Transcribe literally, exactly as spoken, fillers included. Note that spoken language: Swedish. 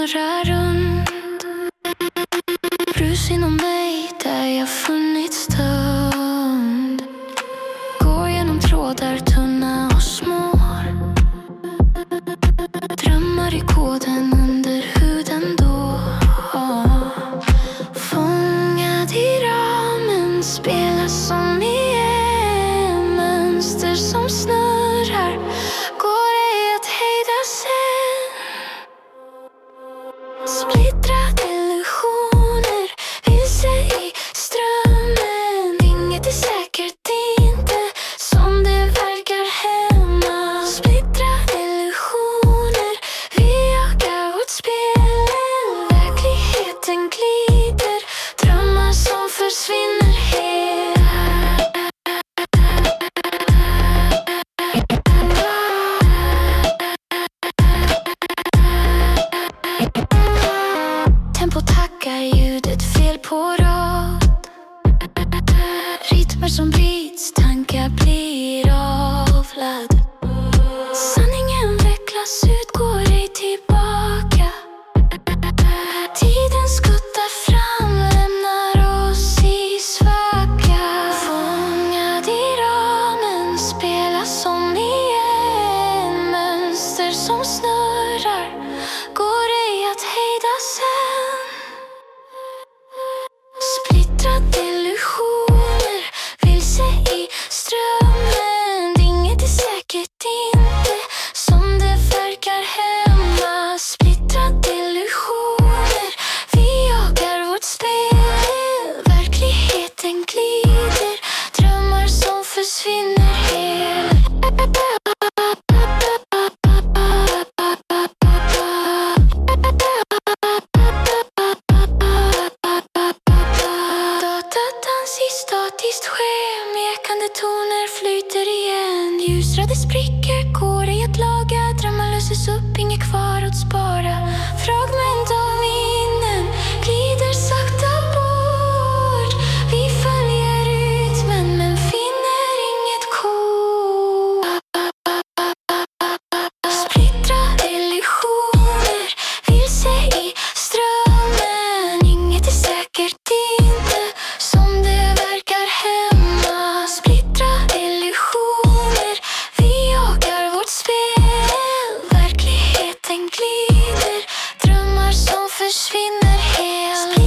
snurrar runt. Brus inom mig där jag funnits stund. Går genom trådar tunna och små. Drömmar i koden under huden då. Fångad i ramen, spelar som i en mönster som snurrar. Går ej att hejda sen. Splittrade illusioner, vilse i strömmen. Inget är säkert, inte som det verkar hemma. Splittrade illusioner, vi jagar vårt spel. Verkligheten glider, drömmar som försvinner helt. Tempo tackar, ljudet fel på rad. Rytmer som bryts, tankar blir avlad. Sanningen vecklas ut, går ej tillbaka. Tiden skuttar fram, lämnar oss i svacka. Fångad i ramen, spelar som i en mönster som snurrar. Går ej att hejda sen. Splittrade illusioner, vilse i strömmen. Inget är säkert, inte som det verkar hemma. Splittrade illusioner, vi jagar vårt spel. Verkligheten glider, drömmar som försvinner helt. Datadans i statiskt sken, mekande toner flyter igen. Ljusrade sprickor, går ej att laga. Drömmar löses upp, inget kvar att spara. Fragment av minnen glider sakta bort. Vi följer rytmen men finner inget kort. Splittrade illusioner, vilse i strömmen. Inget är säkert, inte som det verkar hemma. Splittrade illusioner, vi jagar vårt spel. Verkligheten glider, drömmar som försvinner helt.